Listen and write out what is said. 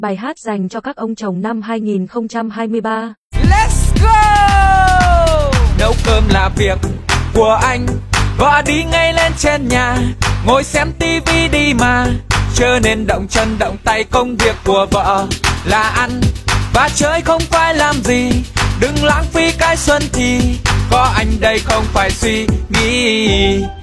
Bài hát dành cho các ông chồng năm 2023. Let's go! Nấu cơm là việc của anh, vợ đi ngay lên trên nhà, ngồi xem tivi đi mà, chớ nên động chân động tay. Công việc của vợ là ăn và chơi không phải làm gì, đừng lãng phí cái xuân thì có anh đây không phải suy nghĩ.